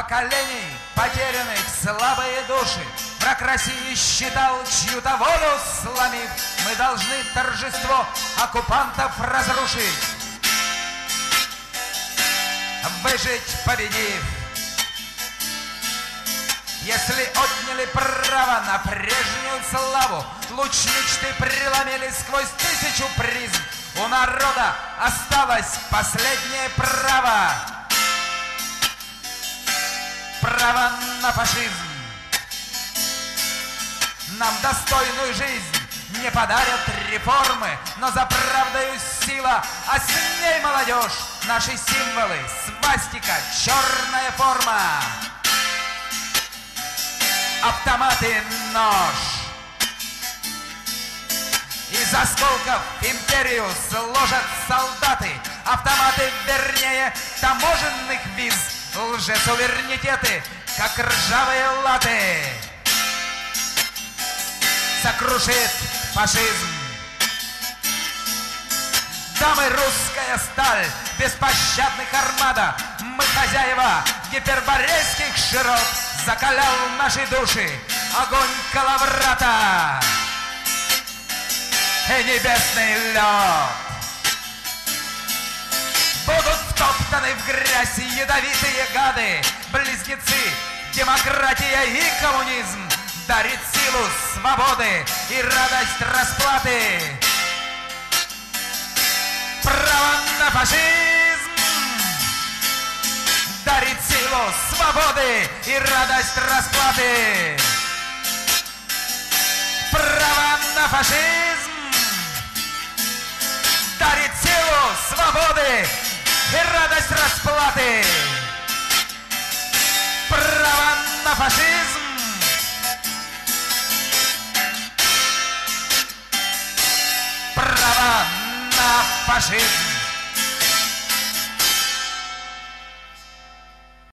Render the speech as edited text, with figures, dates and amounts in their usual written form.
поколений потерянных слабые души. Враг России считал, чью-то волю сломив, мы должны торжество оккупантов разрушить, выжить, победив. Если отняли право на прежнюю славу, луч мечты преломили сквозь 1000 призм, у народа осталось последнее право. Право на фашизм. Нам достойную жизнь не подарят реформы, но за правдою сила, а с ней молодежь. Наши символы, свастика, черная форма, автоматы, нож. Из осколков империю сложат солдаты, автоматы, вернее, таможенных виз, лжесуверенитеты, как ржавые латы. Сокрушит фашизм. Дамы, русская сталь, беспощадных армада, мы хозяева гиперборейских широт, закалял наши души огонь Калаврата и небесный лед. Будут втоптаны в грязь ядовитые гады, близнецы, демократия и коммунизм, дарит силу свободы и радость расплаты. Право на фашизм дарит силу свободы и радость расплаты. Право на фашизм дарит силу свободы и радость расплаты. Право на фашизм право на фашизм.